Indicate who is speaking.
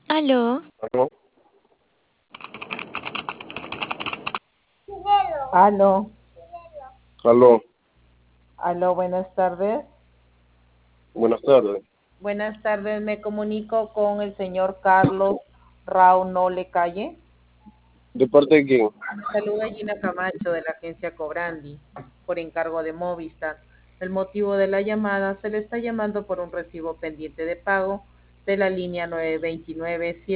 Speaker 1: Aló,
Speaker 2: Aló,
Speaker 3: Aló,
Speaker 2: aló,
Speaker 3: aló, buenas tardes.
Speaker 2: buenas tardes.
Speaker 3: Buenas tardes, me comunico con el señor Carlos Rao Nole Calle.
Speaker 2: ¿De parte de quién?
Speaker 3: Saluda Gina Camacho de la agencia Cobrandi, por encargo de Movistar. El motivo de la llamada se le está llamando por un recibo pendiente de pago de la línea 929